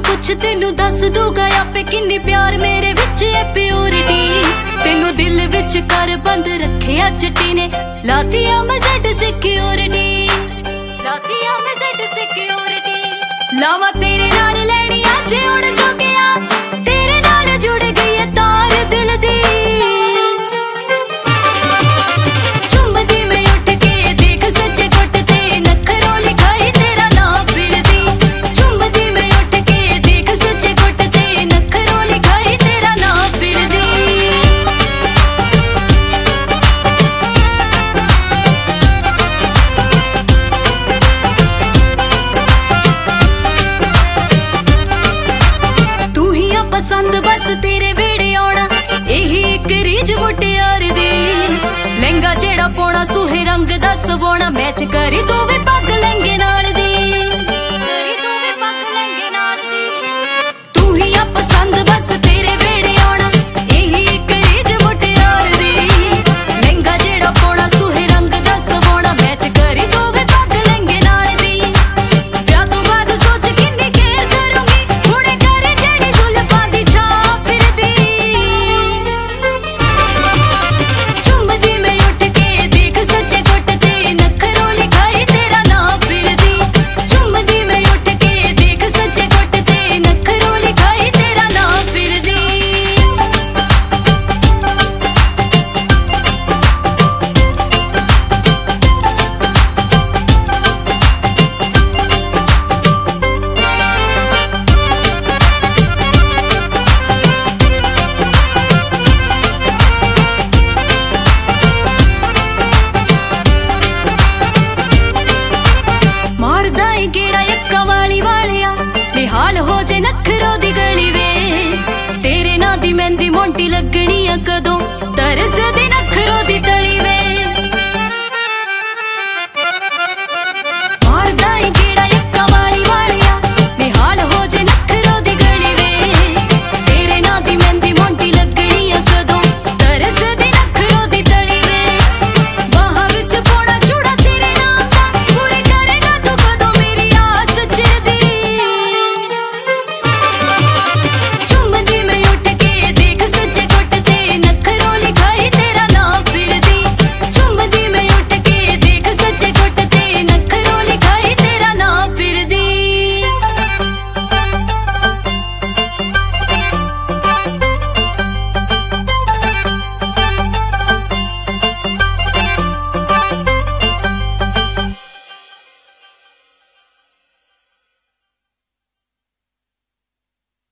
कुछ तेनू दस दूगा आपे किन्नी प्यार मेरे विच है प्योरिटी। तेनू दिल विच कर बंद रखे चिट्टी ने लातिया मैं ज़ेड सिक्योरिटी, लातिया मैं ज़ेड सिक्योरिटी। लावा तेरे नाल लैनी अज उड़ चुकिया, तेरे नाल जुड़ गई है तार दिल दी। चुमदी मैं उठ के देख सच्चे गुट ते नखरों लिखाई तेरा नाम फिरदी। चुमदी मैं उठ के देख सच्चे गुट ते नखरों लिखाई तेरा नाम फिरदी। तू ही आ पसंद बस तेरे वेड़े आउणा, यही एक रीझ मुटियार दी। लहंगा जेड़ा पाउणा सूहे रंग दा सवाउणा, मैच करी तू वी पग लहंगे नाल दी, करी तू वी पग लहंगे नाल दी। तू ही आ पसंद बस तेरे वेड़े आउणा, यही एक रीझ मुटियार दी। लहंगा जेड़ा पाउणा सूहे रंग दा सवाउणा, मैच करी तू वी पग लहंगे नाल दी। विआह तो बाद सोच किन्नी केयर करूंगी, हुणे कर जेड़ी जुल्फां दी छां फिरदी। चुमदी मैं उठ के देख सच्चे गुट ते नखरों लिखाई तेरा नाम फिरदी। चुमदी मैं उठ के देख सच्चे गुट ते नखरों लिखाई तेरा नाम फिरदी। मारदा ए गेड़ा यक्का वाली वालिया, बेहाल हो